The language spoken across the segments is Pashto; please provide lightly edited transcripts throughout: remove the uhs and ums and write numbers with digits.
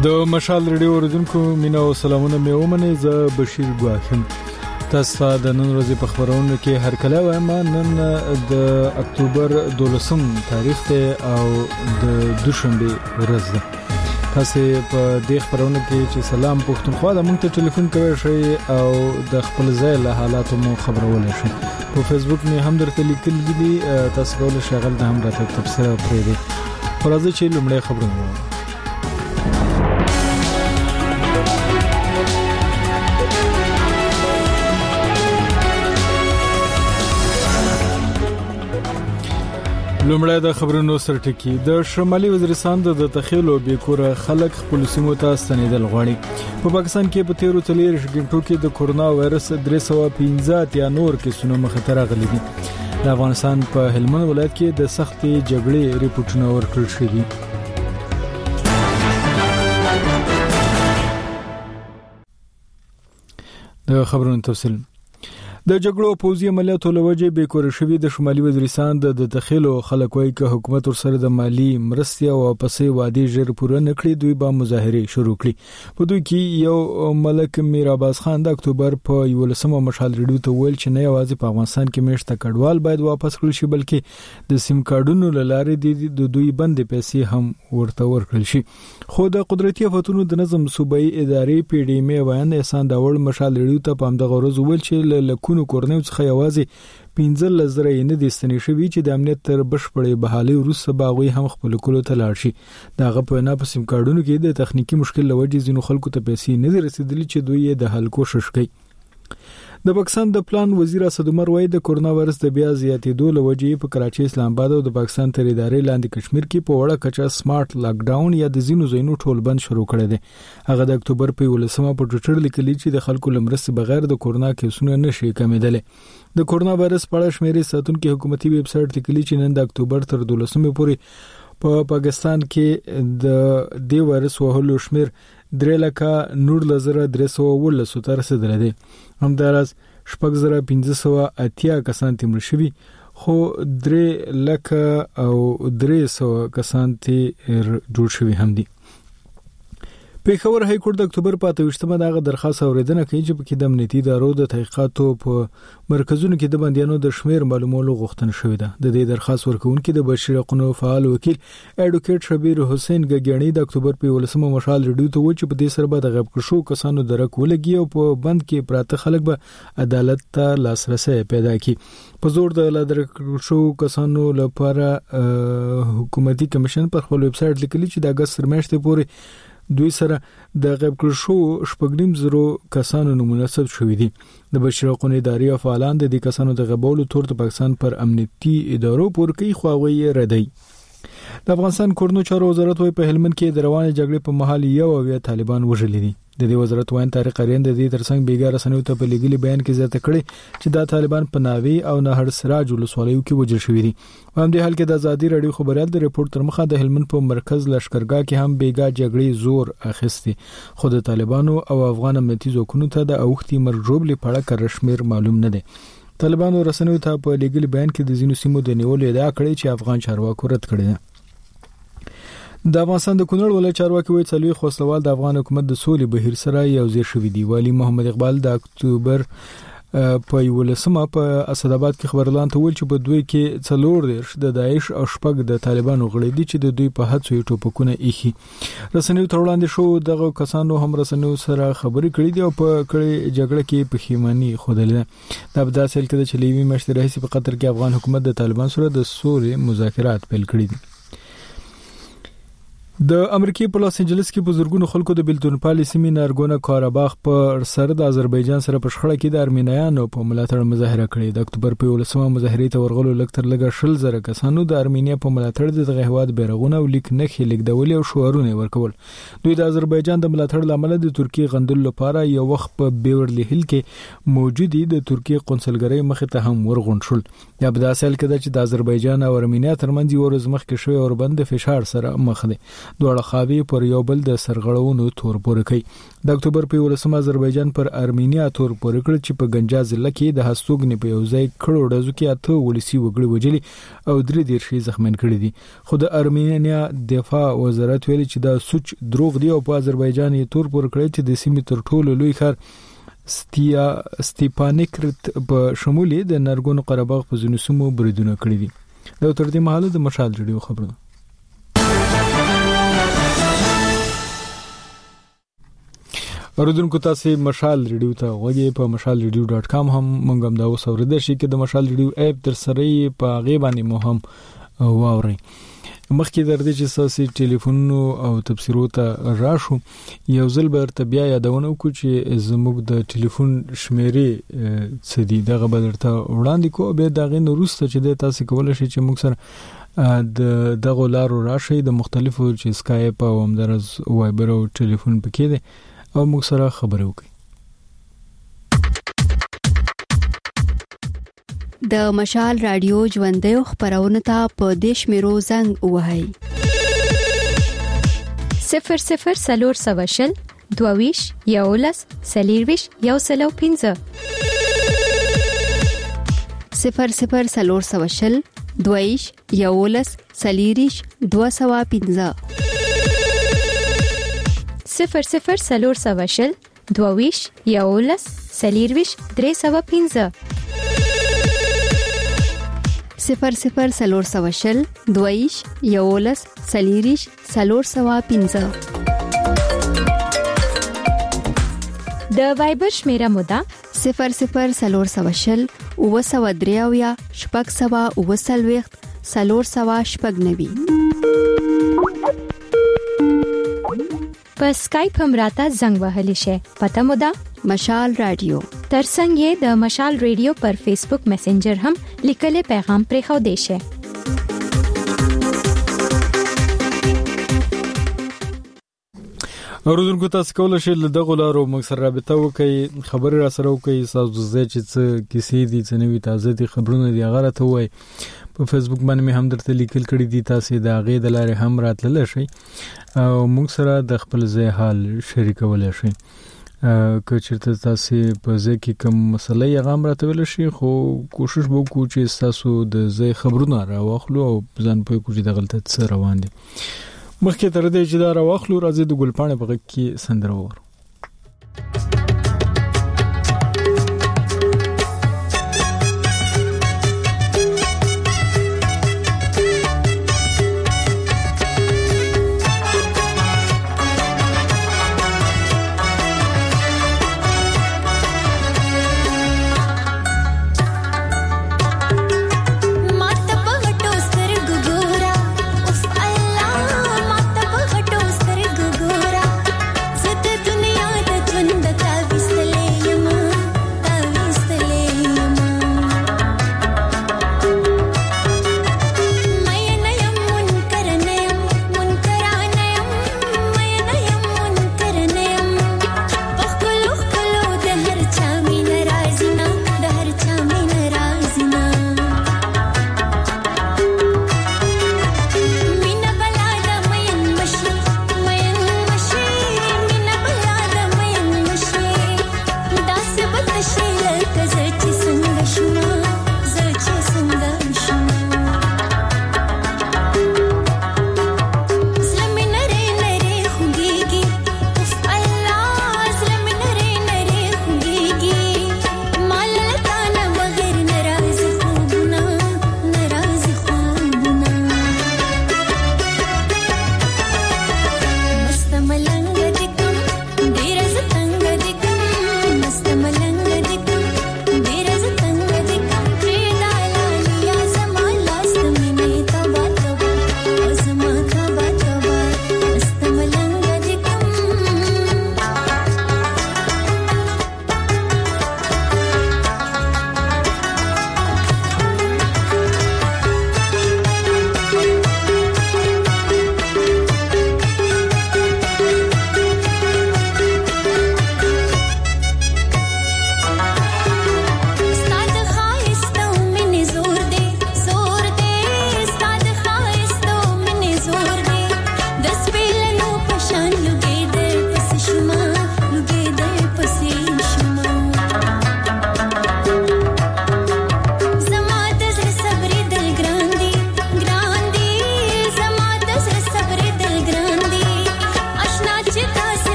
د مشال ریډیو اوریدونکو مینا او سلامونه مې ومنئ. زه بشیر ګواخم. تاسو د نن ورځې په خبرونو کې هر کله وایم نن د اکتوبر 12 تاریخ ته او د دوشنبه ورځ ده. تاسو په دې خبرونو کې چې سلام پښتونخوا د مونږ ته ټلیفون کوي شي او د خپل ځای له حالاتو مو خبرول شي. په فیسبوک مې هم درته لیکل دي، تاسو کولای شئ غل د هم راته تبصره پرې دي. راځي چې لومړی خبرونه لومړی د خبرونو سرټکی. د شمالي وزیرستان د تخیلو بیکوره خلک خپل سیمو ته ستنیدل غواړي. په پاکستان کې په 13 غنټو کې د کورونا وایرس 315 یا نور کیسونو مخه راغلي دي. د افغانستان په هلمند ولایت کې د سختي جګړې ریپورتونه ورکړل شوي. د خبرونو تفصیل. د جګړو پوځي عملیاتو لوجه بیکور شوی د شمالي وزیرستان د تخیلو خلک وایي چې حکومت ورسره د مالی مرستې او واپسې وعده ژر پوره نکړي. دوی به مظاهره شروع کړي. په دوی کې یو ملک میر عباس خان د اکتوبر په 11 مشال ریډیو ته ویل چې نه یوازې په افغانستان کې مشته کډوال باید واپس کړل شي بلکې د سیم کارډونو لارې د دوی بندې پیسې هم ورته ورکړل شي. خو د قدرتي افتونو د نظم صوبایي ادارې پی ډی ایم ویان احسان داوړ مشال ریډیو ته په همدغه ورځ ویل چې کونو کورنیو څخه یوازې 15,000 نه دي ستنې شوي چې د امنیت تر بشپړې بحالي وروسته باغوي هم خپل کولو ته لاړ شي. دغه په نه په سیم کارډونو کې د تخنیکی مشکل لوجې ځینو خلکو ته پیسې نه دي رسیدلي چې دوی یې د حل کوشش کوي. د پاکستان د پلان وزیر اسد عمر وایي د کورونا وایرس د بیا زیاتېدو لوجې په کراچي، اسلام آباد او د پاکستان تر ادارې لاندې کشمیر کې په وړه کچه سمارټ لاک ډاون یا د ځینو ځایونو ټول بند شروع کړی دی. هغه د اکتوبر په 11 په ټویټر لیکلي چې د خلکو لمرسته بغیر د کورونا کیسونو نشي کمیدل. د کورونا وایرس په اړه شمیرې ساتونکو حکومتي ویب سټ لیکلي چې نن د اکتوبر تر 12 پورې په پاکستان کې د دې وایرس وهلو شمیر 3,19,312 ته رسیدلی دی. همداراز 6,580 کسان تیمړ شوي، خو 3,03,000 کسان جوړ شوي هم دي. پیښور های کورټ د اکتوبر په 28مه دغه درخواست اوریدنه کوي چې په امنیتي ادارو د تحقیقاتو په مرکزونو کې د بندیانو د شمیر معلومولو غوښتنه شوې ده. د دې درخواست ورکوونکي د بشیر حقوقو فعال وکیل اډوکیټ شبیر حسین ګګیانی د اکتوبر په 11 مشال ریډیو ته وایي چې په دې سره به د غیب کړو کسانو درک ولګي او په بند کې پراته خلک به عدالت ته لاسرسي پیدا کړي. په زور د درک شو کسانو لپاره حکومتي کمیشن پر خپل ویب سټ لیکلي چې د اگست میاشتې پورې دوی سره د غیب کړو 9,000 کسانو نمونه ثبت شوې دي. د بشیر حقوقو ادارې فعالان د دې کسانو د غیبولو تور د پاکستان پر امنیتي ادارو پور کوي خواوي ردی. د افغانستان کورنو چارو وزارت وایي په هلمند کې د روانې جګړې په مهال یو طالبان وژلي دي. د دې وزارت وایي طارق اریان د دې ترڅنګ بیګار رسنیو ته په لګلي بیان کې زیاته کړي چې دا طالبان په ناوی او نهر سراج ولسوالیو کې وژل شوي دي. په همدې حال کې د ازادي رادیو خبريال د ریپورت تر مخه د هلمند په مرکز لشکرګاه کې هم بیګا جګړې زور اخیستي، خو د طالبانو او افغان امنیتي ځواکونو ته د اوختي مرجوبلي په اړه کشمیر معلوم نه دي. طالبانو رسنیو ته په لګلي بیان کې د زینو سیمو د نیولو ادعا کړې چې افغان چارواکو رد کړی ده. د افغانستان د کونړ ولایت چارواکي وایي څلوي خوستوال د افغان حکومت د سولې بهیر سره یوځای شوي دي. والی محمد اقبال د اکتوبر په 11 په اسد آباد کې خبرلان ته ویل چې په دوی کې 4 د داعش او 6 د طالبانو غړي دي چې د دوی په هڅو یې ټوپکونه ایخي. رسنیو ته وړاندې شو دغه کسانو هم رسنیو سره خبرې کړې دي او په کړي جګړه کې پښیماني خوده. دا په داسې حال کې چې لیوي مشر رئیس په قطر کې افغان حکومت د طالبان سره د سولې مذاکرات پیل کړي دي. د امریکای په لاس انجلس کې بزرګونو خلکو د بلتون پالیسي نارګونه کاراباخ په سر د آذربایجان سره په شخړه کې د ارمینیانو په ملاتړ مظاهره کړې. د اکتوبر په 11 مظاهره ته ورغلو لکتر لګه 10,000 کسانو د ارمینیا په ملاتړ د هیواد بیرغونه او لیک نښې لیکدول او شعارونه ورکول. دوی د آذربایجان د ملاتړ لامل د ترکیه غندل لپاره یو وخت په بیورلی هیل کې موجودي د ترکیه قونسلګرۍ مخ ته هم ورغون شول. یا په داسې حال کې چې د آذربایجان او ارمینیا ترمنځ ورځ مخکې شوی اوربند فشار سره مخ دي. دواړه خاوي پر یو بل د سرغړونو تور پورې کوي د اکتوبر په 18 آذربایجان پر ارمینیا تور پورې کړ چې په گنجا ضلع کې د هستوګنې په یو ځای کړو ډزو کې اته ولسی وګړي وجلي او درې دیرشي زخمین کړي دي خو د ارمینیا دفاع وزارت ویلي چې دا سوچ دروغ دی او په آذربایجان یې تور پورې کړی چې د سیمې تر ټولو لوی ښار ستیپانیکرت په شمول د نرګون قرهباغ په ځینو سیمو بریدونه کړی دي دا تر دې مهاله د مشال ریډیو خبرونه اوردونکو تاسو مشال ریډیو ته غوږی په mashalradio.com هم مونږ هم دا وسوریدل شي کې د مشال ریډیو اپ تر سره په غیبانی مو هم واوري مخکې درته چې ساسي ټلیفون او تبصرو ته راشو یو ځل برته بیا یادونه وکړو چې زموږ د ټلیفون شمیرې څه دي دغه بدرته وړاندې کو به دغه نورسته چې تاسو کولای شئ چې موږ سره د دغه لارو راشي د مختلفو چې سکایپ او همدرز وایبر او ټلیفون پکې دي او موږ سره خبرې وکړو د مشال رادیو ژوندۍ خبرونه ته په دیش میرو زنګ وهاي 00 سلور سواشل دوویش یولس سلیرویش یوسلو 15 00 سلور سواشل دوویش یولس سلیریش 215 00 سلور سواشل دوویش یولس سلیرویش 315 00 سلور سواشل دویش یولس سلیریش سلور سوا 15 د وایبر شمیره مودا 00 سلور سواشل او سوا دریاویا شپږ سوا او سلويخت سلور سوا شپږ نوي په سکایپ هم راته زنګ وهلی شي پته مودا مشال رادیو ترڅنګ د مشال ریډیو پر فیسبوک میسنجر هم لیکلي پیغام پرې خو دی شي اوردونکو تاسو کولای شئ له دغه لارو موږ سره رابطه وکړئ خبري را سره وکړئ تاسو زه چې څه کیسې دي څه نوي تازه دي خبرونه دي هغه راته وایي په فیسبوک باندې مې هم درته لیکل کړی دي تاسو د هغه د لارې هم راتللی شئ او موږ سره د خپل ځای حال شریکولای شئ که چېرته تاسو په ځکه کوم مسله یې غام راته ویل شي خو کوشش وکړو چې تاسو د ځای خبرونه راوخلو او ځان په کوجې د غلطه څه روان دي مخکې تر دې چې دا راوخلو راځي د ګلپاڼې په غږ کې سندره وورو दुनिया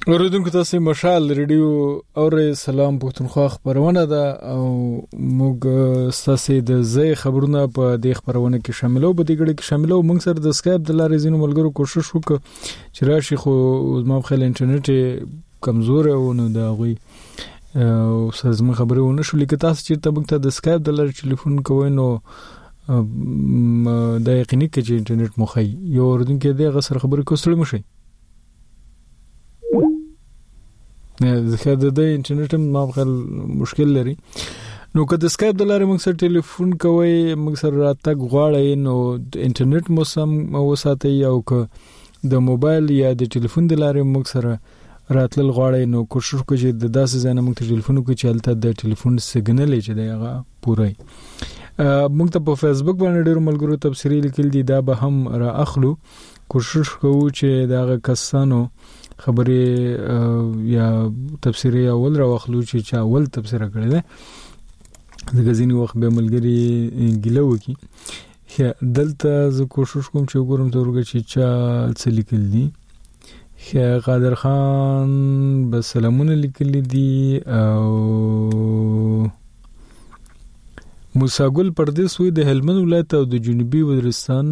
اوریدونکو تاسو مشال ریډیو اور سلام پښتونخوا خبرونه ده او موږ تاسو د زی خبرونه په دې خبرونه کې شاملو به دې کې شاملو موږ سره د اسکایپ د لارې زینو ملګرو کوشش وکړو چې راشي خو ما په خل انټرنیټ کمزور او نو دا غوي او سازمان خبرونه شو لیکه تاسو چې ته د اسکایپ د لارې ټلیفون کوئ نو د یقیني کې چې انټرنیټ مخې یو اوریدونکو دې غسر خبرې کوستل مشي ځکه د انټرنیټ ما خل مشکل لري نو که د اسکایپ د لارې موږ سره ټلیفون کوي موږ سره راتګ غواړئ نو انټرنیټ مو سم وساتئ او که د موبایل یا د ټلیفون د لارې موږ سره راتلل غواړئ نو کوشش وکړئ چې د داسې ځای نه موږ ټلیفون وکړو چې هلته د ټلیفون سیګنل چې دی هغه پوره موږ ته په فیسبوک باندې ډېر ملګرو تبصرې لیکل دي دا به هم را اخلو کوشش کوو چې دا کسانو خبرې یا تفسیری اول را واخلو چې چا اول تفسیر کړی دی د غزینی وخت به ملګری ګیلو کی دلته ز کوشش کوم چې وګورم ترګه چې چا څه لیکل دي قادر خان بس سلامونه لیکل دي او موساګل پردیس وې د هلمند ولایت او د جنوبي وزیرستان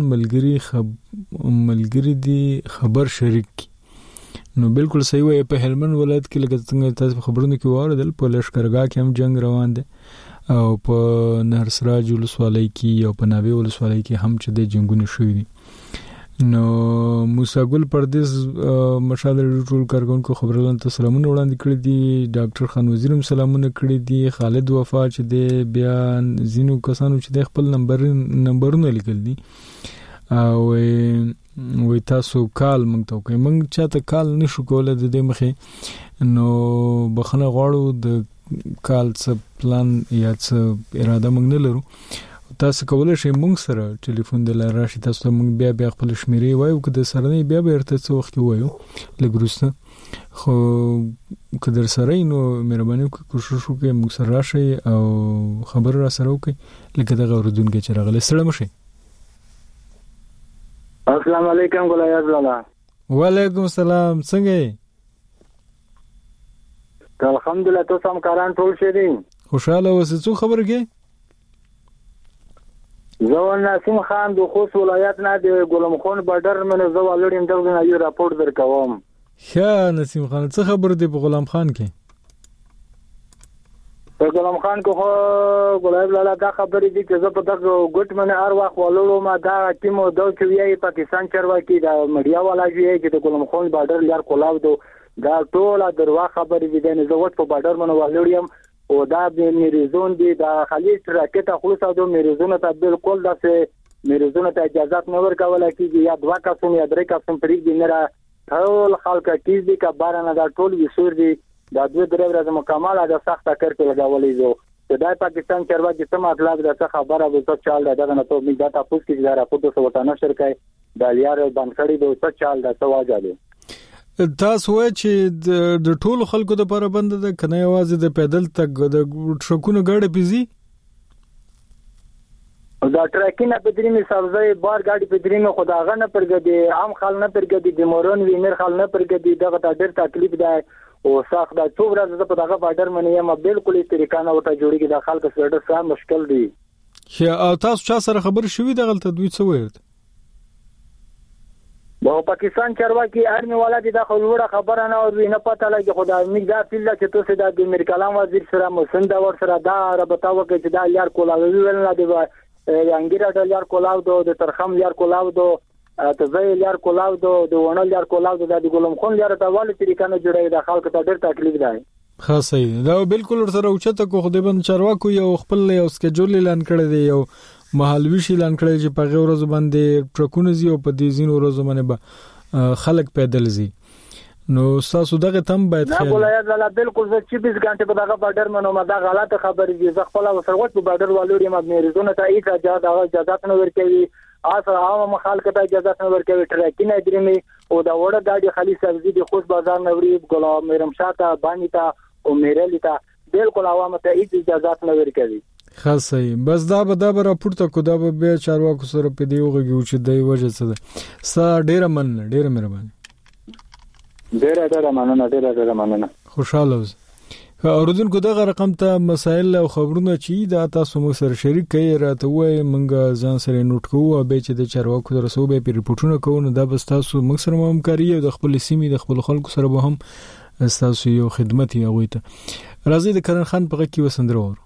ملګری دي خبر شریک نو بالکل صحیح وای په هلمند ولایت کې لکه څنګه تاسو خبرونه کې واردل په لشکرګاه کې هم جنگ روان دي او په نهر سراج ولسوالۍ کې او په ناوی ولسوالۍ کې هم چې د جنگونه شوې دي نو موساګل پردیس مشال ټول کارګونکو خبرونه ته سلامونه وړاندې کړی دي ډاکټر خان وزیرم سلامونه کړی دي خالد وفا چې د بیان زینو کسانو چې د خپل نمبرونه لیکل دي او وې تاسو کال مونږ ته کوي مونږ چاته کال نشو کولای د دې مخې نو بخنه غواړو د کال څه پلان یا څه اراده مونږ نه لرو تاسو کولای شئ مونږ سره ټلیفون د لار راشي تاسو مونږ بیا خپل شمیرې وایو که د سره نه بیا ورته څه وخت وایو لګروسته خو که در سره نو مهرباني وکړئ کوشش وکړئ مونږ سره راشئ او خبر را سره وکړئ لکه دغه اوریدونکو چې راغلی سره مشئ السلام علیکم ګلایاز لالا وعلیکم السلام څنګه یې الحمدلله تاسو هم کاران ټول شه دي خوشاله اوسئ څو خبر کې زه نسیم خان د خوست ولایت نه د ګلم خان بارډر منه زه ولړم دغه یو راپورټ درکوم ښه نسیم خان څه خبر دی په غلام خان کې په غلام خان کو ګلایب لالا دا خبرې دي چې زه په دغه ګټ منه هر وخت ولولو ما دا ټیم د کوي پاکستان چرواکي دا میډیا والا وی چې د ګلام خان بارډر لار کولاو دا ټول دروا خبرې دي نه زه وټ په بارډر منه ولړم او دا د میریزون دي دا خلیج راکټ خلاص او میریزون ته بالکل داسې میریزون ته اجازه نه ورکول کیږي یا دوا کسون یا درې کسون پرې دي نه ټول خلک کیږي کا بارنه دا ټول وسور دي دا دوه درې ورځې مکمل دا سخت کار کې لګولې زه د پاکستان چرواکي څه مطلب دا څه خبره به څه چال دا نه ته موږ دا تاسو کې دا راپورټ څه وټانه شرکای دا یار باندې د څه چال دا څه واجاله تاسو وایئ چې د ټولو خلکو د لپاره بند ده کنه یوازې د پیدل تک د ټرکونو ګاډي پیزي دا ټرکینه په درېمه سبزی بار ګاډي په درېمه خداغه نه پرګدي عام خل نه پرګدي د مورون وینر خل نه پرګدي دغه ډېر تکلیف ده او ساخ دا څو ورځې په دغه بارډر منې ما بالکل طریقانه وټه جوړیږي د خلکو سره ډېر مشکل دي چې تاسو چا سره خبر شوي دغه تدوی څه وایي د پاکستان چرواکي ارمي والا دي د خلوړه خبره نه او نه پته لګي خدای موږ دا فیل چې تاسو د امیر کلام وزیر سره مسند ور سره دا رابطه وکړي چې دا یار کولاوي ویل نه دی انګیرا د یار کولاو د ترخم یار کولاو ته زې یار کولاو د ونل یار کولاو د ګلم خون یار ته والي طریقانه جوړي د خلکو ته ډېر تکلیف دی خاص دی دا بالکل سره اوچته کو خدای بند چرواکو یو خپل یو سکیجول اعلان کړی دی یو محلوي اعلان کړی چې په غوړ ورځ باندې ټرکونه زی او په دې زینو ورځ باندې خلک پیدل زی نو تاسو دغه تم باید خیال نه ولایت لاله بالکل 24 غنټه په دغه بارډر منو ما دا غلطه خبرې دي زه خپل وسروت په بارډر والوري ما میریزونه ته اجازه نه ورکوي اصل عام مخالفت ته اجازه نه ورکوي ټرکینه درمي او دا وړه ګاډي خالي سبزي د خوش بازار نوري ګلام میرمشاته باندې تا او میرلی تا بالکل عوام ته اجازه نه ورکوي خاصه بس دا به راپورته کو دا به چارواکو سره په دیوغه کې چې دی وجه څه ده ډیره مهرباني ډېر مننه خوشاله اوسئ. اوردونکو دغه رقم ته مسائل او خبرونه چې دا تاسو مو سره شریک کړئ راته وایي مونږ ځان سره نوٹ کوو او به چې د چارواکو تر څو به ریپورتونه کوو نو دا بس تاسو موږ سره همکاري او د خپل سیمې د خپل خلکو سره به هم تاسو یو خدمت یې غوي ته راځي. د کرن خان په کې وسندره ور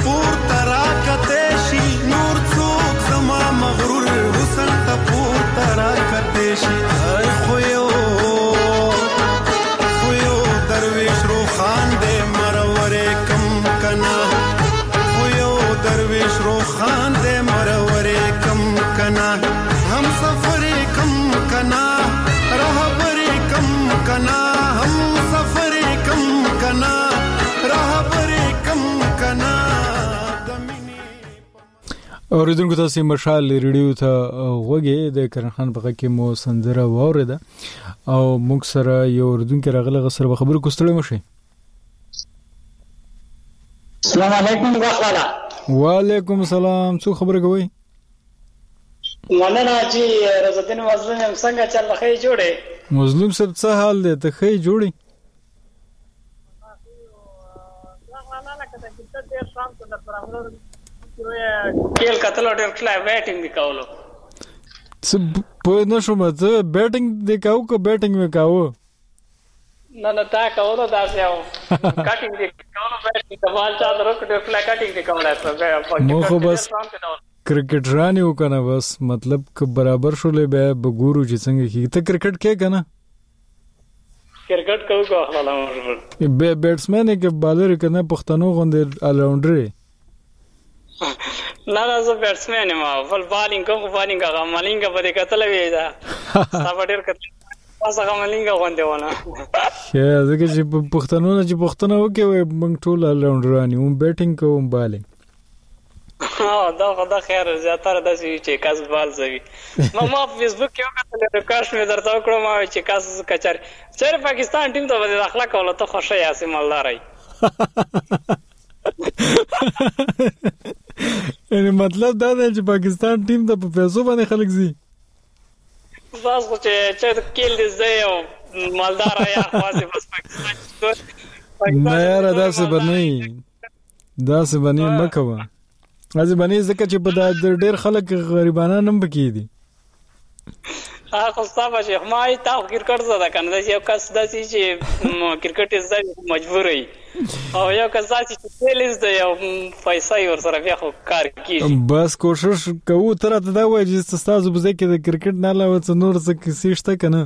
پور ترا خان دے مرور کم کنا ہم سفر کم کنا رہبر کم کنا ہم سفر کم کنا رہبر کم کنا. اوریدونکو تاسو مشال ریډیو ته وګورئ د کرن خان په کې مو سندره واوریده او موږ سره یو اوریدونکو راغله سره خبرو کوستړی مشه. السلام علیکم واخوالا. وعلیکم السلام. څو خبره کوي؟ مولانا جی رضوالدین مظلوم هم څنګه چل خې جوړه؟ مظلوم صاحب څه حال دی؟ ته خې جوړی؟ واخوالا لکه د ډېر شام ته د پرامور کېل کتل ډېر کله بیټینګ وکاولو. څه په نشم ته بیټینګ وکاو که بیټینګ وکاو؟ نه تا کولو دا څه کټینګ وکاولو بیټینګ د بال چا درو ډېر کله کټینګ وکاولای. مو خو بس کرکټرانی وکنه بس مطلب که برابر شولې به بګورو چې څنګه کی. ته کرکټ کې کنه؟ کرکټ کوو کو خلاص به بیټسمن کې بالر کنه پښتنو غوندې آل راونډر. نه زه بیټسمن یم ول بالینګ کوم بالینګ هغه مالینګ په دې کتل وی دا تا ډېر کتل تاسو هغه مالینګ غونډه ونه. شه زګه چې پښتنو نه چې پښتنو کې موږ ټول آل راونډرانی هم بیټینګ کوم بالینګ. دا خدا خیر زیاتره داسې چې کس بال زوي. ما فیسبوک کې وکړل ریکارډ مې درته وکړم چې کس کچر چېر پاکستان ټیم ته د اخلاق ولا ته خوشی یاسي مالدارای. یعنی مطلب دا دی چې پاکستان ټیم ته په پیسو باندې خلک زی. بس خو چې کېل دې زه یو مالدار یا خاصه بس پاکستان نه یار داسې بنئ داسې بنئ مکوه داسې بنئ ځکه چې په دا ډېر خلک غریبانان هم پکې دي. خو صاحب شیخ ما تا کرکټ زده کنه دا یو کس داسې چې کرکټ زده مجبور وي او یو کس داسې چې تیل زده یو پیسې ور سره بیا خو کار کوي. بس کوشش کوو تر ته دا وایي چې تاسو به ځکه د کرکټ نه علاوه څه نور څه کیسې شته کنه؟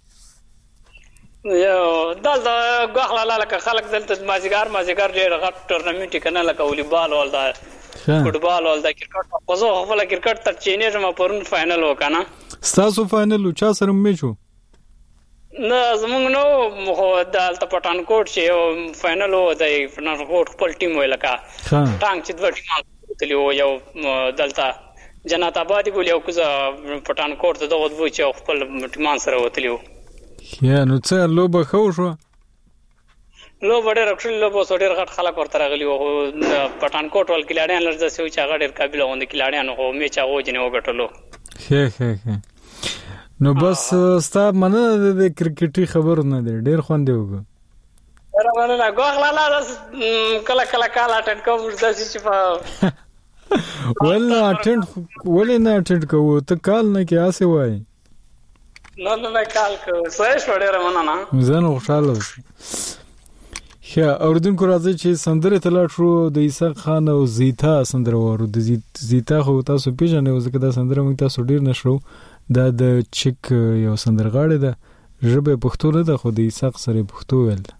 یو دلته غوښلا لکه خلک دلته مازیګر ډېر غټ ټورنمنټ کنه لکه والیبال ول دا فوټبال ول دا کرکټ خو زه خپل کرکټ تر چینه ما پرون فائنل وکنه. ستاسو فائنل چا سره میچ وو؟ نه زمونږ نو خو دلته پټانکوټ چې یو فائنل وو د پټانکوټ خپل ټیم ویل کا ټانګ چې دوه ټیم تللی وو یو دلته جنات آباد ګول یو کوزه پټانکوټ ته دغه وو چې خپل ټیمان سره وتلی وو. یا نو څه لوبه خو شو؟ لوبه ډېر اکچولی لوبه اوس ډېر غټ خلک ورته راغلي وو. پټانکوټ ول کلاډیان لږ داسې وو چې هغه ډېر قابل غوندې کلاډیان خو میچ هغه ځینې وګټلو. ښه نو بس ستا مننه د کرکټي خبر نه دی ډېر خوند دی وګ. مننه غوښلا کله کال اټینډ کوم داسې چې ولې نه اټینډ کوو؟ ته کال نه کې آسې وایي. نه کال کوو صحیح شو ډېره مننه. زه نو خوشحاله اوسم. ښه اوریدونکو راځئ چې سندرې ته لاړ شو. د عیسی خان او زیتا سندره واورو. د زیتا خو تاسو پیژنئ ځکه دا سندره موږ تاسو ډېر نه شرو. دا د چک یو سندرغاړی ده ژبه پښتو نه ده خو د عیسی سره پښتو ویل ده.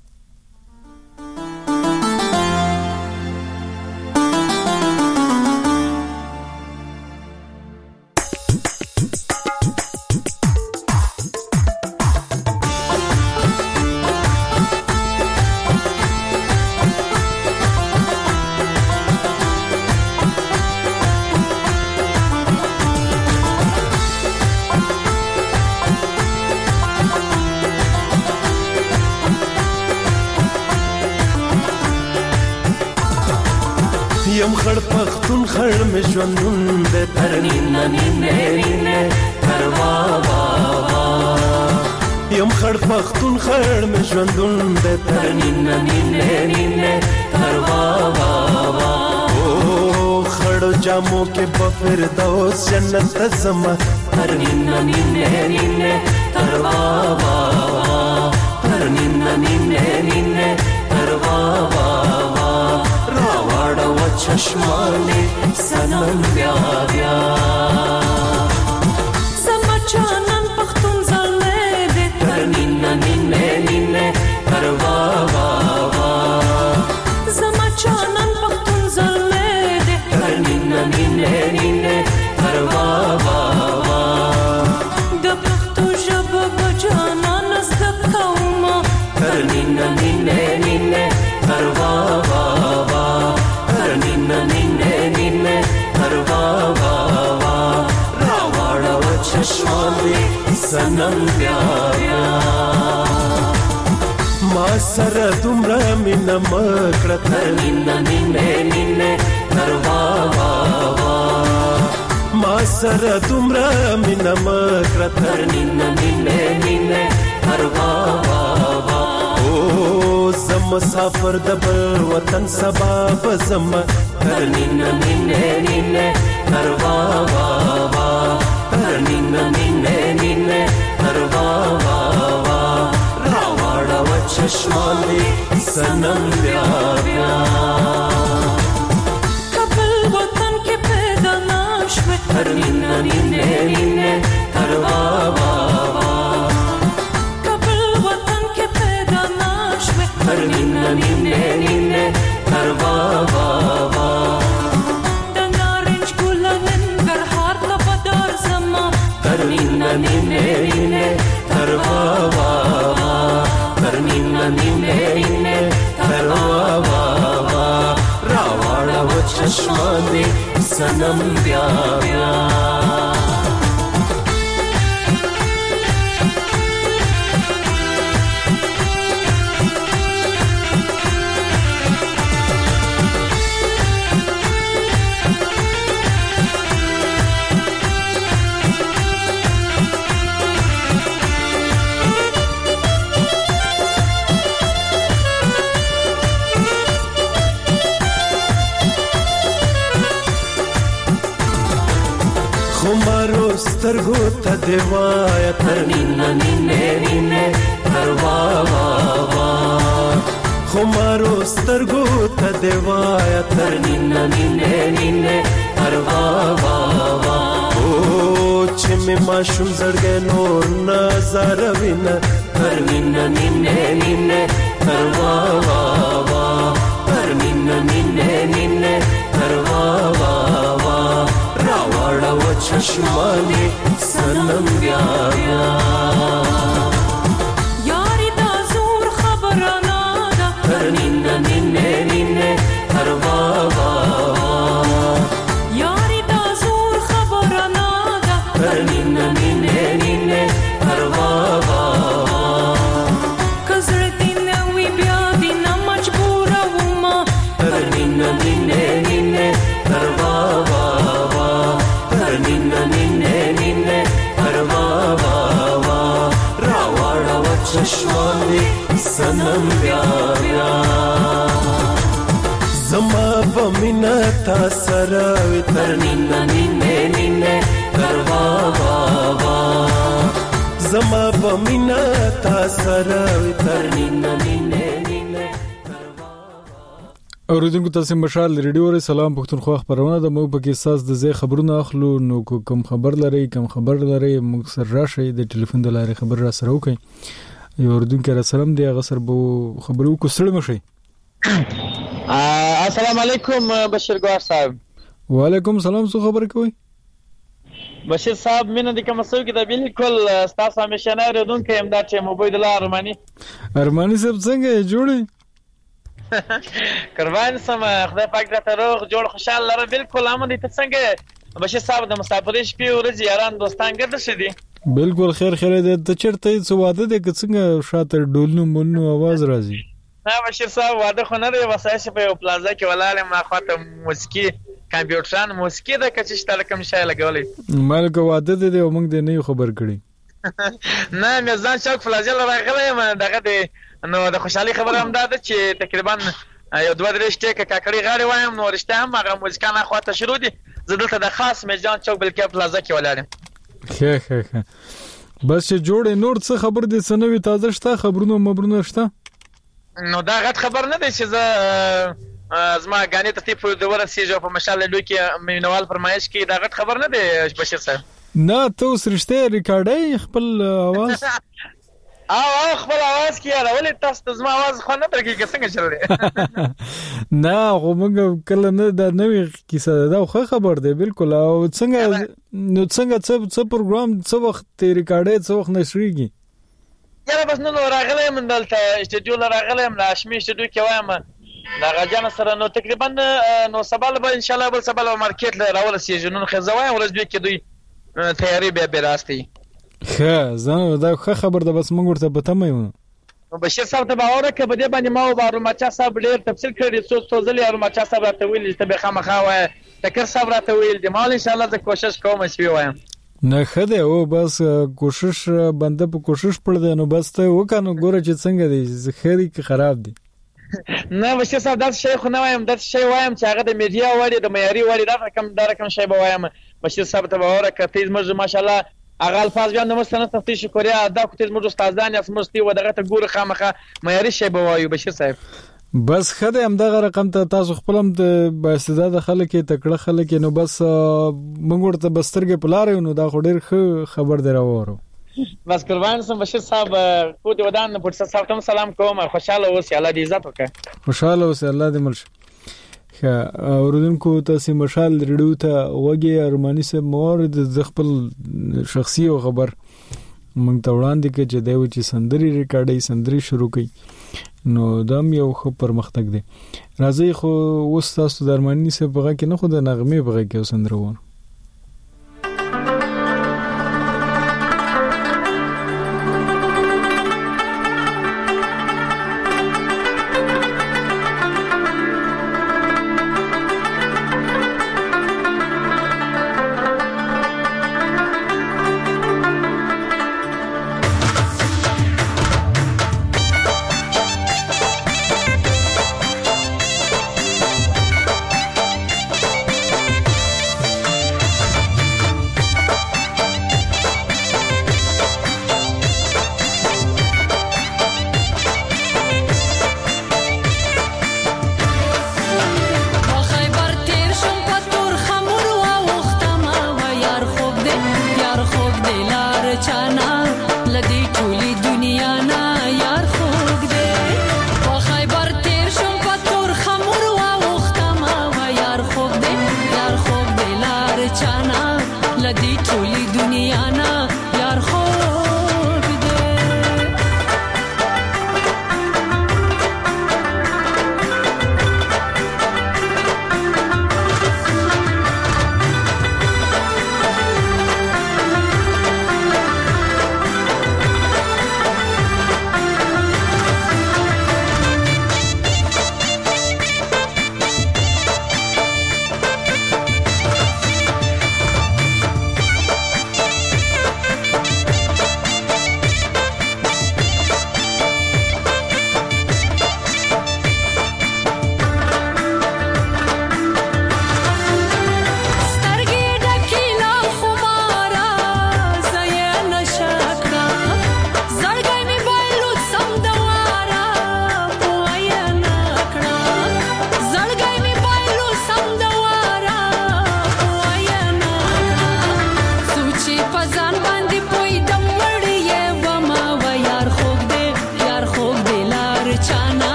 یم خړ پختون خړ مې ژوندون د ترنینه نینه تر وا وا یم خړ پختون خړ مې ژوندون د ترنینه نینه تر وا وا او خړ جامو کې په فردوس جنت زما ترنینه نینه تر وا وا ترنینه نینه تر وا وا چشمانی سنم بیا بیا سمچانن پختون زلمه ده ترنینه نینه تر وا وا وا سمچانن پختون زلمه ده ترنینه سنم بیا بیا ما سره دومره مینه مکړه تر نینه نینه نینه تر وا وا وا ما سره دومره مینه مکړه تر نینه نینه نینه تر وا وا وا او زم مسافر د بل وطن سبا بزم تر نینه نینه نینه تر وا وا وا تر نینه نینه نینه تر وا وا وا راوړه و چشمان دی سنم بیا بیا کابل وطن کې پیدا نشوه تر نینه نینه نینه تر وا وا وا کابل وطن کې پیدا نشوه تر نینه نینه نینه تر وا وا وا د نارنج ګل ننګرهار ته بدر زما تر نینه نینه نینه تر وا وا وا تر نینه نینه نینه تر وا وا وا راوړه و چشمان دی سنم بیا بیا خمارو سترګو ته دیوایا تر نینه نینه نینه تر وا وا وا خمارو سترګو ته دیوایا تر نینه نینه نینه تر وا وا وا او چې مې ماشوم زړګې نور نظر وینه تر نینه نینه نینه تر وا وا وا تر نینه نینه نینه تر وا وا وا راوړه و چشمانی سنم بیا بیا یاری دا زور خبرانه ده تر نینه نینه نینه تر وا وا یاری دا زور خبرانه ده تر نینه نینه نینه تر وا وا کزړه دې نه وي بیا دې نه مجبوره ومه تر نینه نینه نینه تر وا وا تر نینه نینه نینه تر وا وا وا راوړه و چشمان دی سنم بیا بیا زما په مینه تا سره وي تر نینه نینه نینه تر وا وا وا زما په مینه تا سره وي تر نینه نینه نینه اوریدونکو تاسو مشال ریډیو ر سلام پښتونخوا خبرونه د مو په کې ساس د زی خبرونه اخلو نو کوم خبر لري موږ سره راشي د ټلیفون د لارې خبر را سره وکي یو اوریدونکو را سلام دی هغه سره به خبرو کو سره مشي السلام علیکم بشیر ګوار صاحب وعلیکم السلام څه خبر کوي بشیر صاحب مینه د کوم څه کې د بالکل تاسو همیشه نه اوریدونکو امداد چې موبایل الله ارمانی صاحب څنګه جوړي قربان سم خدای پاک دې ته روغ جوړ خوشاله لره بالکل امن دې ته څنګه بشیر صاحب د مسافرۍ شپې ورځې یاران دوستان ګرځي شدي بالکل خیر دې ته چرته څه واده دې که څنګه شاته ډولنو مونږ आवाज راځي نه بشیر صاحب واده خو نه دی وسایش په پلازا کې ولاله ما خاطر موسیقي کمپیوټران موسیقي د کچش تل کوم شای لګولې مالګه واده دې موږ دې نه خبر کړی نه مې ځان چوک فلازل راغلی ما دغه دې نو د خوشحالي خبره هم ده چې تقریبا یو دوه درې شته کاکړي غاړي وایم نو رښتیا هم هغه موزیکان اخواته شروع دي زه دلته د خاص میجان چوک بلکې پلازا کې ولاړم ښه بس چې جوړې نور څه خبر دي سنوي تازه شته خبرونه شته نو دا غټ خبر نه دی چې زه زما غانې ته په دوره سیجو په مشال لوي کې مینوال فرمایش کې دا غټ خبر نه دی بشیر صاحب نه ته سرشته ریکارډای خپل आवाज خپل आवाज کې راولې تاسو د زما आवाज خو نه درګي څنګه چللې نه خو موږ کله نه دا نوې کیسه دا خو خبر دی بالکل او څنګه څه پروګرام څه وخت ریکارډای څه وخت نشریږي یاره بس نو راغلی من دلته استودیو راغلی من لاشمي استودیو کې وایم دا غاجان سره نو تقریبا نو سبا به ان شاء الله بل سبا مارکیټ راول سیجنون خزوای ورځ دوی کې دوی تیاری به راستي زه دا خبر ده بس موږ ورته پته مې نو بشیر صاحب ته باور وکړه په دې باندې ما او باروماچا صاحب ډېر تفصیل کړی څو ځلې باروماچا صاحب راته ویل چې به خامخا وایي ټکر صاحب راته ویل دي مال ان شاء الله زه کوشش کوم چې وایم نه خده او بس کوشش بنده په کوشش پړ دی نو بس ته وکانو ګوره چې څنګه دی خیری که خراب دی نه بشیر صاحب دا شی خو نه وایم دا شی وایم چې هغه د میډیا وړي د معیاري وړي دا رقم شی به وایم بشیر صاحب ته باور وکړه تیز مرز ماشاءالله هغه الفاظ بیا نو مستند تفتیش کوریا دا کو تیز مرز استادان یا سمستی و دغه ته ګوره خامخه معیاري شی به وایو بشیر صاحب بس خده هم دغه رقم ته تاسو خپلم د باستعداد خلک تکړه خلک نو بس موږ ورته بسترګې پلاره نو دا خو ډیر خبر دراوورو بس قربان سم بشیر صاحب کو دی ودان پټ صاحب ته سلام کوم خوشاله اوسې الله دې عزت وکړي خوشاله اوسې الله دې ملش اوردونکو تاسو مشال ریډیو ته وګي ارمانی سه مور د خپل شخصي او خبر موږ ته وړاندې کې چې دوی چې سندري ریکارډي سندري شروع کړي نو دم یو خو پرمختګ دی راځي خو اوس تاسو د ارمانی سه بغه کې نه خو د نغمه بغه کې سندرونه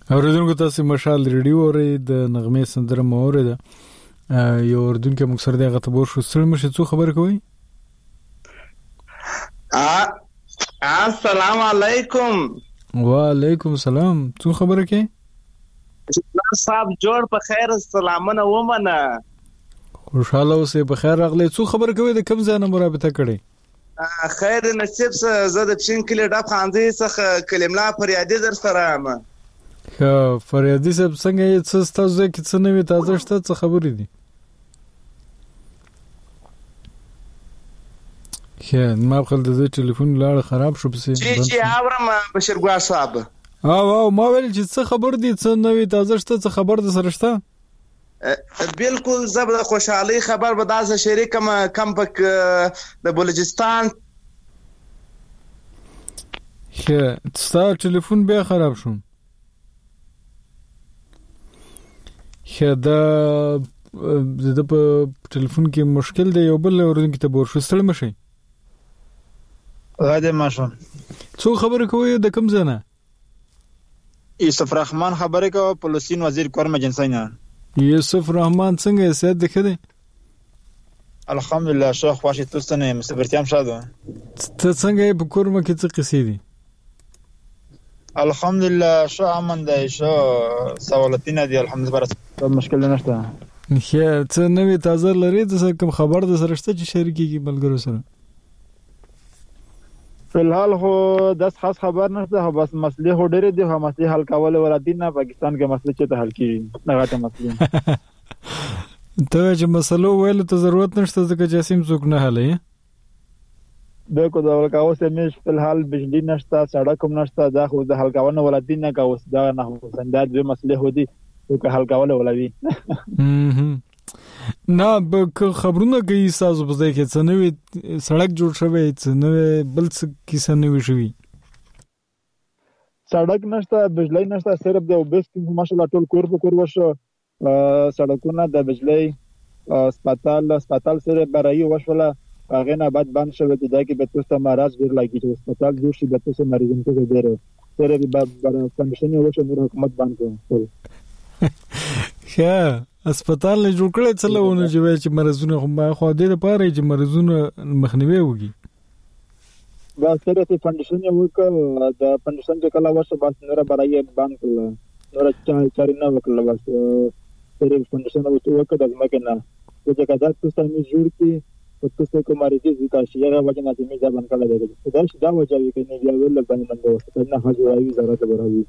اوریدونکو تاسو مشال ریډیو اورئ د نغمې سندره مو اوریده یو اردوونکو موږ سره دغه تبور شو سره مشه څو خبر کوي السلام علیکم وعلیکم السلام څو خبره کوي صاحب جوړ په خیر سلامونه ومنه خوشاله اوسې په خیر راغلی څو خبر کوي د کوم ځای نه مرابطه کړي خیر نصیب زه د پښین کلی ډاب خانځي څخه کلملا فریادي در سره یم فریادي صاحب څنګه یې څه تاسو کې څه نوې تازه شته څه خبرې دي ما خپل د ټلیفون لاړ خراب شو پسې چې اورم بشرګوا صاحب او ما ویل چې څه خبر دي څه نوې تازه شته څه خبر د سره شته بالکل زبر خوشحالي خبر به داسه شریک کم پک د بلوچستان ستا ټلیفون بیا خراب شو دا په ټلیفون کې مشکل دی یو بل اورونکو ته ورشو ستړي مشي غاده ماشو څو خبر کوي د کوم ځنه یوسف رحمان خبره کوي فلسطین وزیر کور مجنسینا یوسف رحمان څنګه سید دخه الحمدلله شو خواشي تاسو نه مستبرتيام شاده ته څنګه په کورمه کې څه قصې دي الحمدلله شو امن دی شو سوالتینه دي الحمدلله مشکل نشته څه نوې تازه لري د کوم خبر د سره شته چې شریکي ملګرو سره فلحال هو داس خاص خبر نشته هو بس مسلې هو ډېرې دي هو مسلې حل کول ولادي نه پاکستان کې مسلې چې ته حل کیږي هغه ته مسلې ته چې مسلو ویل ته ضرورت نشته ځکه جاسم څوک نه حلې دغه د ولکاو سمې فلحال بجلی نشته سړک هم نشته دا خو د حل کول ولادي نه کاوس دا نه سنداد به مسلې هو دي که حل کول ولوي نه به خبرونه کوي تاسو په ځای کې څه نوې سړک جوړ شوی څه نوې بل څه کیسه نوې شوی سړک نشته بجلی نشته صرف د وبس کې ماشاءالله ټول کور په کور وشو سړکونه د بجلی سپیټال سره برای وشوله هغه نه بعد بند شوی دی دا کې به تاسو مراز ډیر لګی چې سپیټال جوړ شي د تاسو مریضانو ته ډیر سره به کنډیشن وشو نور حکومت باندې کوي هسپتال نه جوړ کړی څه لونه چې مرزونه خو دې لپاره چې مرزونه مخنیوي وږي با سره ته فنډیشن یو وکړ د فنډیشن کې کله ورسره بس نور برای باندې کړل نور چاري نه وکړل بس سره فنډیشن وکړ د ځمکې نه چې کدا تاسو می جوړ کی په تاسو کوم مریضي ځکه چې هغه وجه نه می ځبان کړل دی دا وجه وی کني بیا ویل باندې باندې نه حاضرایي ضرورت برابري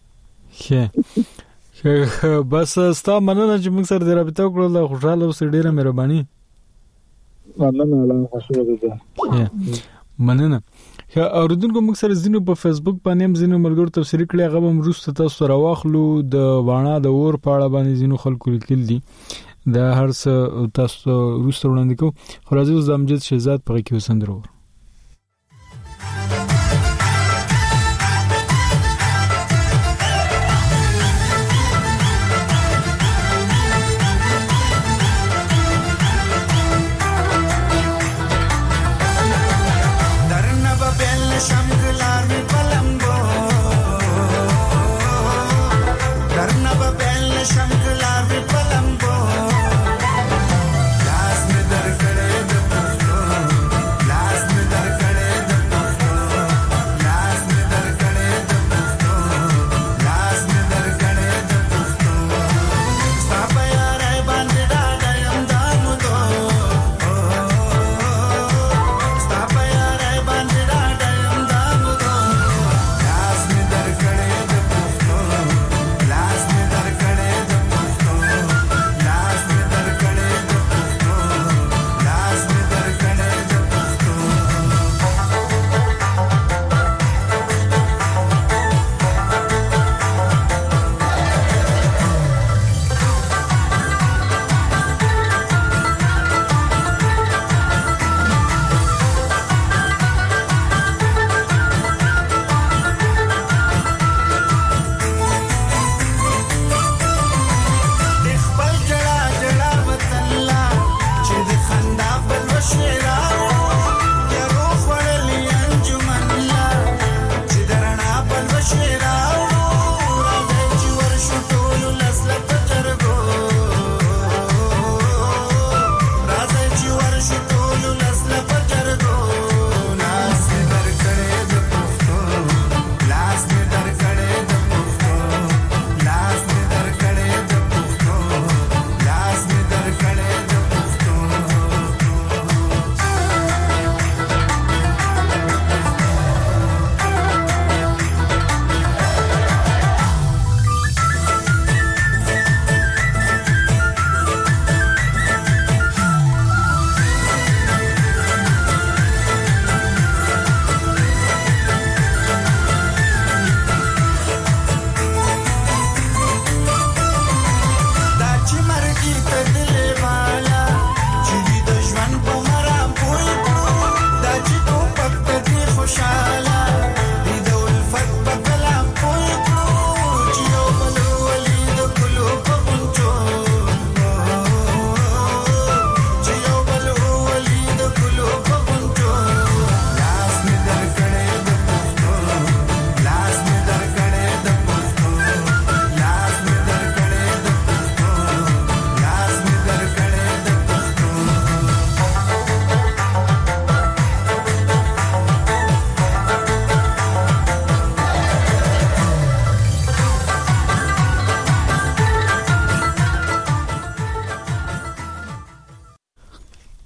بس ستا مننه چې موږ سره د رابطه وکړل خوشاله اوسې ډیره مهرباني مننه الله خوشاله دې مننه اوردونکو موږ سره زینو په فیسبوک باندې هم زینو ملګرو تفسیر کړي هغه هم روسته تاسو راوخلو د واڼه د اور پاړه باندې زینو خلکو لیکل دي د هر څه تاسو روسته وړاندې کو خو راځي د امجد شهزاد په کې وسندرو Last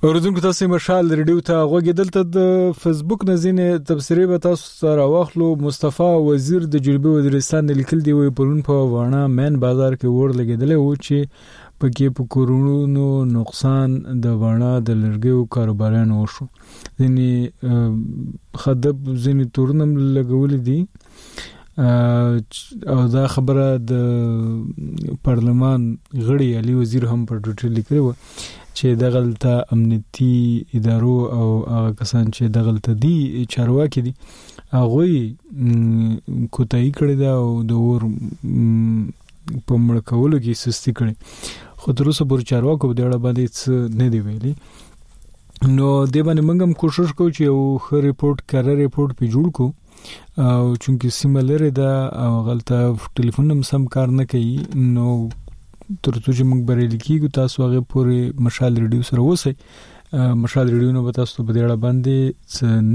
اوردونکو تاسو مشال ریډیو ته غوږی دلته د فیسبوک نزینې تبصری به تاسو سره واخلو. مصطفی وزیر د جنوبي وزیرستان لیکل دی وی پرون په وانه مین بازار کې ور لګیدل او چې پکې په کورونو نقصان د وانه د لرګیو کاروبارانو وشو. ځینې خدب ځینې تورنم لګول دي او دا خبره د پارلمان غړي علي وزیر هم په ټوټه لیکلو چې دغلته امنیتي ادارو او هغه کسان چې دغلته دي چارواکي دي هغه کوتای کړی دا او د ور په مړ کولو کې سستی کړي خو تر اوسه پورې چارواکو په دې اړه باندې څه نه دی ویلي. نو د باندې موږ هم کوشش کوو چې یو ښه ریپورت کړه ریپورت په جوړ کو او چونکی سیمه لري دا غلطه ټلیفون هم سم کار نه کوي. نو ترڅو چې موږ بریالي کیږو تاسو هغه پورې مشال ریډیو سره اوسئ. مشال ریډیو نو به تاسو په دې اړه باندې څه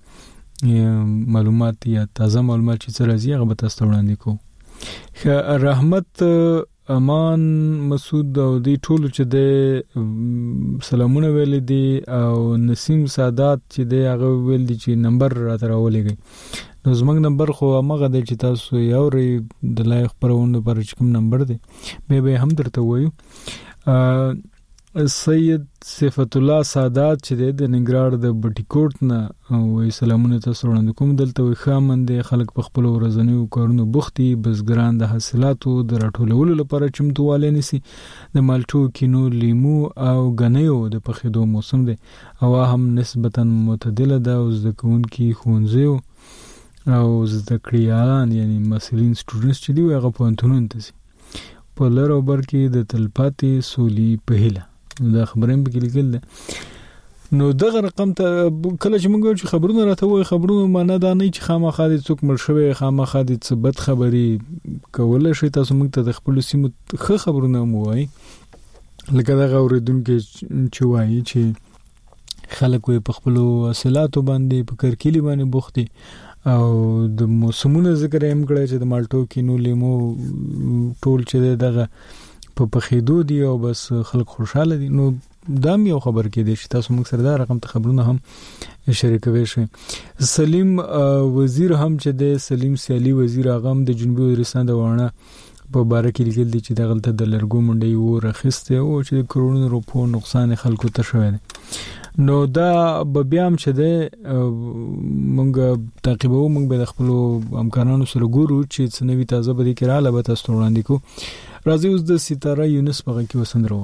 نوي معلومات یا تازه معلومات چې سره راځي هغه به تاسو وړاندې کوو. رحمت امان مسعود او دی ټول چې د سلامونه ویل دي او نسیم سادات چې د هغه ویل دي چې نمبر راته راولېږي. نو زمنګ نمبر خو هغه د چې تاسو یو ری د لایق پرونه پر کوم نمبر دی به هم درته وایو. سید صفت الله سادات چې د ننګرهار د بټی کوټ نه وې سلامونه تاسو وړاندې کوم. دلته وي خامند خلک په خپل ورځنیو کارونو بوختي بزګران د حاصلاتو د راټولولو لپاره چمتواله نسی. د مالټو کینو لیمو او غنیو د پخېدو موسم دی او هم نسبتا معتدله ده او زده کوونکي ښوونځیو او زده کړیالان یعنی مسلین سټوډنټس چې دی هغه په انتونون ته په لر او بر کې د تلپاتې سولي په هیله دا خبرې به لیکل ده. نو دغه رقم ته کله چې موږ چې خبرونه راته وای خبرونه معنا دا نه چې خامخا د څوک مړ شوی خامخا د څه بد خبري کول شي. تاسو موږ ته د خپل سیمو ښه خبرونه مو وای لکه دا اوریدونکو چې وایي چې خلک په خپل حاصلاتو باندې په کرکیلی باندې بوختي او د موسمونو ذکر هم کړی چې د مالټو کینو لیمو ټول چې دغه په پخېدو دي او بس خلک خوشاله دي. نو دا یو خبر کې دي چې تاسو موږ سره دا رقم ته خبرونه هم شریکوي شي. سلیم وزیر هم چې د سلیم سیالي وزیر اغم د جنوبي وزیرستان د وانه په باره کې لیکل دي چې دغلته د لرګو منډي و رخصته او چې کروڑونو روپو نقصان خلکو ته شوی دی. نو دا بیا هم چې د مونږ تعقیبو مونږ به خپل امکانانو سره ګورو چې څه نوي تازه به کې را لبه تاسو وړاندې کو. راځي اوس د ستاره یونس په کې وسندرو.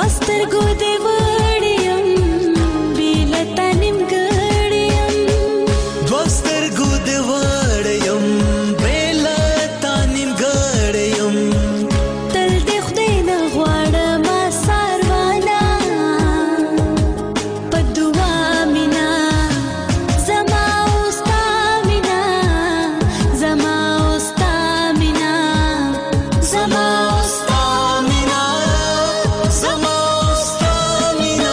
دوسترګو دی وړیم بیلتا نیمګړیم دوسترګو دی وړیم بیلتا نیمګړیم تل دې خدای نه غواړم ساروانا په دعا مینا زما اوستا مینا زما اوستا مینا زما اوستا مینا زما اوستا مینا.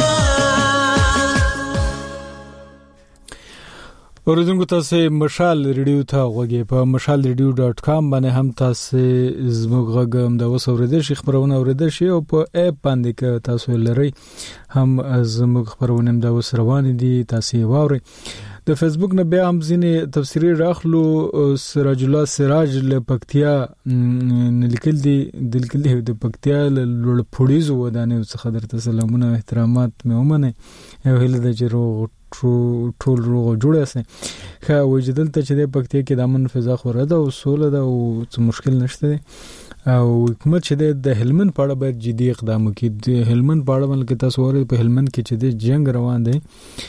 اوریدونکو تاسو مشال ریډیو ته غوږی په mashalradio.com باندې هم تاسو زموږ غږ هم د وسوریدل شي خبرونه اوریدل شي او په اپ باندې که تاسو لري هم زموږ خبرونه هم د وسروان دي تاسو واوري. د فیسبوک نه بیا هم ځینې تفسیری راخلو سراج الله سراج له پکتیا لیکل دي د پکتیا لوړ پولیسو ودانې څخه درته سلامونه احترامات مې ومنه یو هله د جرو ټول روغ جوړه سي خو وجدل ته چې د پکتیا کې د امن فضا خوره ده او سوله ده او څه مشکل نشته او حکومت چې د هلمند په اړه باید جدي اقدام وکړي. د هلمند په اړه باندې تاسو ورته په هلمند کې چې د جنگ روان دی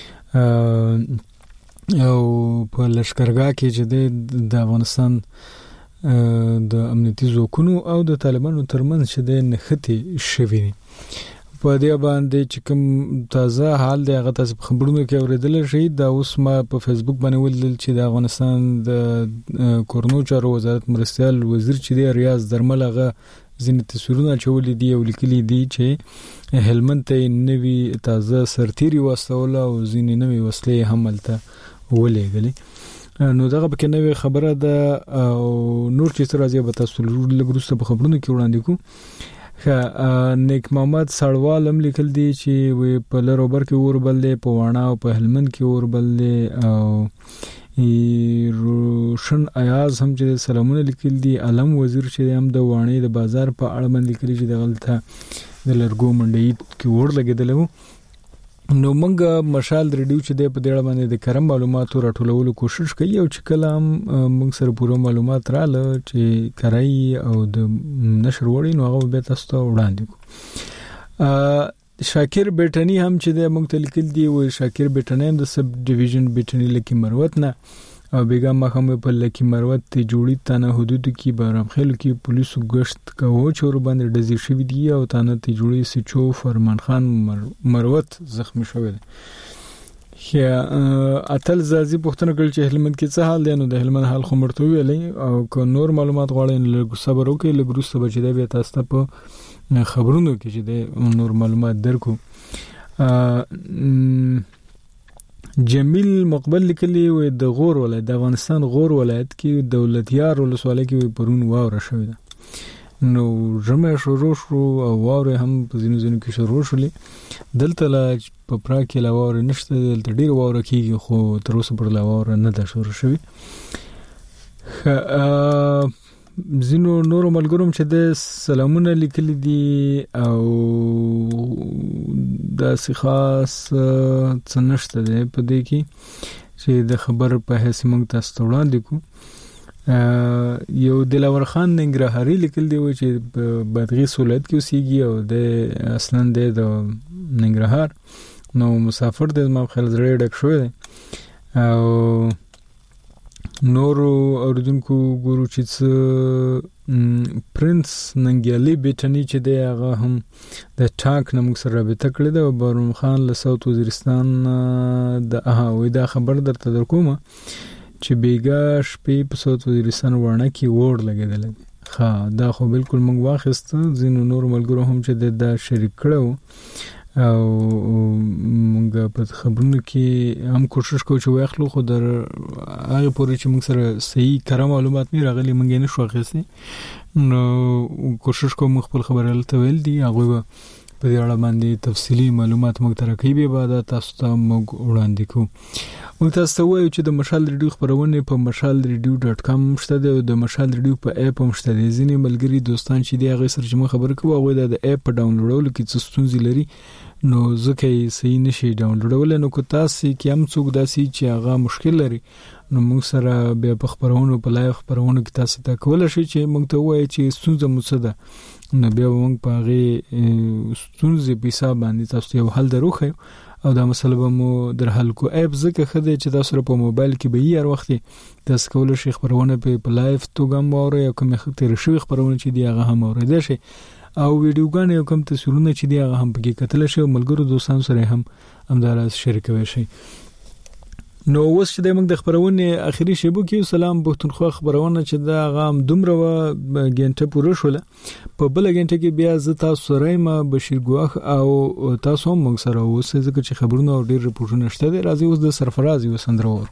او په لشکرګاه کې چې د افغانستان د امنیتي ځواکونو او د طالبانو ترمنځ چې د نښتې شوي دي په دې باندې چې کوم تازه حال دی هغه تاسو خبرونه کې اوریدل شي. دا اوس ما په فیسبوک باندې ولل چې د افغانستان د کورنو چارو وزارت مرستيال وزیر چې دی ریاض درمل هغه ځینې تصویرونه چولې دي او لیکلي دي چې هلمند ته نوې تازه سرتيري واستول او ځینې نوې وسلې حملته ولېګلې. نو دغه په کې نوې خبره ده او نور چې راځي به تاسو لګروسته په خبرونو کې وړاندې کو. نیک محمد سړوال هم لیکل دي چې وي په لروبر کې اوربل دی په وانا او په هلمند کې اوربل دی او روشن ایاز هم چې سلامونه لیکل دي. علم وزیر چې هم د وانی د بازار په اړه باندې لیکلي چې د غلطه د لرګو منډي کې ور لګیدل وو. نو موږ مشال ریډیو چې د په دې باندې د کم معلوماتو راټولولو کوشش کوي او چې کلام موږ سره پوره معلومات رااله چې کرای او د نشر وړي نو هغه به تاسو ته وړاندې کو. شاکر بیٹنی هم چې د موږ تلکل دی او شاکر بیٹنی هم د سب ډیویژن بیٹنی لکی مروت نه او بیګا مخه په لکی مروت ته جوړی تنه حدود کې بارم خلک کې پولیسو غشت کوو چې ور باندې ډزې شوې دي او تنه ته جوړی سچو فرمان خان مروت زخمی شوی دی. اتل زازي پښتنه کول چې هلمند کې څه حال دی نو د هلمند حال خو مرته ویلې او کو نور معلومات غواړئ لږ صبر وکړئ لږ وروسته به چې دا بیا تاسو ته په خبرونو کې چې د نور معلومات درکو. جمیل مقبل لیکلی و د غور ولایت د افغانستان غور ولایت کې دولتیار ولسوالۍ کې پرون واوره شوې ده. نو جمع شروع شو او واوره هم په ځینو کې شروع شولې دلته لا په پرا کې لا واوره نشته دلته ډیر واوره کېږي خو تر اوسه پر لا واوره نه ده شروع شوې. زینو نور ملګروم چې د سلامونه لیکلي دي او د خاص څنشته ده په دې کې چې د خبر په هیڅ موږ تاسو ته وړاندې کو. یو دلاور خان ننګرهاري لیکل دی چې بدغیس ولایت کې اوسېږي او د اصلا د ننګرهار نو مسافر د ما خل زړه ډک شوی او نور اوردونکو ګورو چې پرنس ننګیالي بیٹنی چې دی هغه هم د ټاک نمک سره رابطه کړې ده او بارون خان له ساوث وزیرستان د دا خبر درته درکوم چې بیګا شپې په ساوث وزیرستان ورنه کې ور لګیدل. دا خو بالکل موږ واخیست زینو نور ملګرو هم چې د شریک کړو او موږ په خبرونو کې هم کوشش کوو چې واخلو خو در هغه پورې چې موږ سره صحیح کره معلومات نه راغلي موږ نه شو اخیستي نو کوشش کوو خپل خبره لته ویل دي هغه په دې اړه باندې تفصیلی معلومات موږ ترکیب به بعد تاسو ته موږ وړاندې کوو. موږ تاسو ته وایو چې د مشال ریډیو خبرونه په mashalradio.com شته او د مشال ریډیو په اپ هم شته. ځینې ملګری دوستان چې دی هغه سره چې خبر کوو هغه د اپ په ډاونلوډولو کې څه ستونزې لري نو ځکه یې صحیح نشي ډاونلوډول. نو کو تاسو کې هم څوک داسي چې هغه مشکل لري نو موږ سره بیا په خبرونو په لایو خبرونو کې تاسو ته کول شي چې موږ ته وایي چې ستونزه مو څه ده نو بیا موږ په هغه ستونزې په حساب باندې تاسو یو حل دروخه او دا مسله به مو در حل کو. اپ ځکه خدای چې تاسو په موبایل کې به هر وخت تاسو کول شي خبرونه په لایو توګه موري او کوم خطر شوی خبرونه چې دی هغه هم اوریدل شي او ویډیوګان یو کوم تصویرونه چې دی هغه هم پکې کتل شي او ملګرو دوستانو سره هم همداراز شریکوي شي. نو اوس چې د موږ د خبرونه اخیری شیبو کې سلام پښتونخوا خبرونه چې دا غام دومره و غنټه پوره شوله په بل غنټه کې بیا ز تاسو سره ما بشیر ګواخ او تاسو هم موږ سره اوس ځکه چې خبرونه او ډیر رپورټونه شته دي. راځي اوس د سرفراز یو سندرور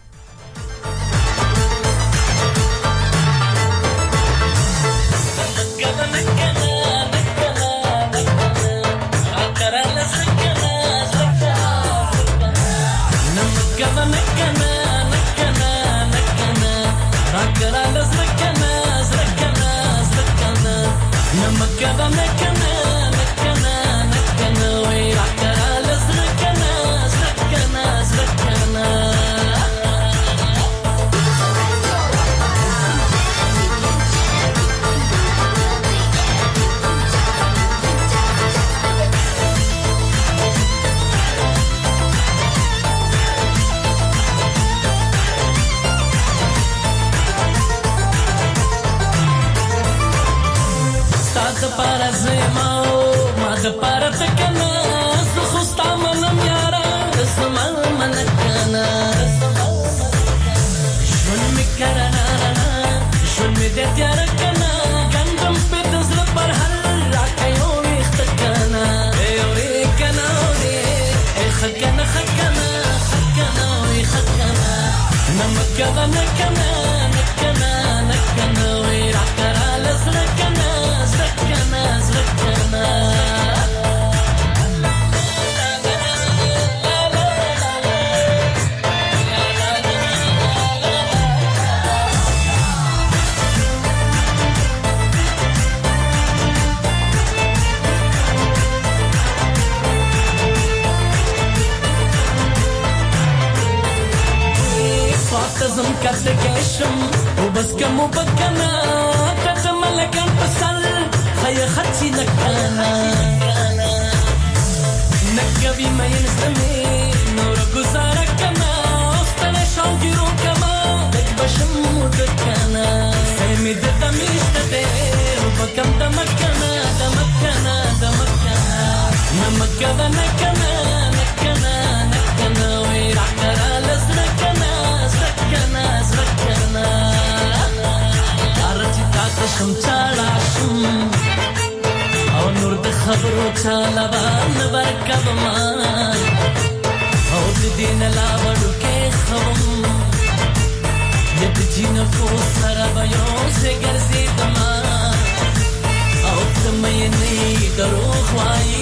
Why